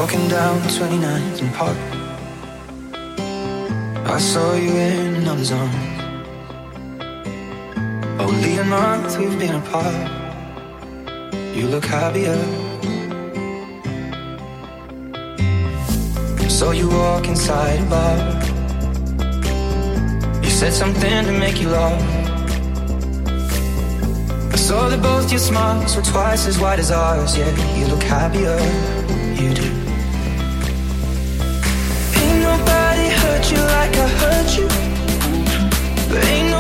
Walking down 29th and Park, I saw you in another's arms. Only a month we've been apart. You look happier. Saw you walk inside a bar. You said something to make you laugh. I saw that both your smiles were twice as wide as ours. Yeah, you look happier, you do. Ain't nobody hurt you like I hurt you, but ain't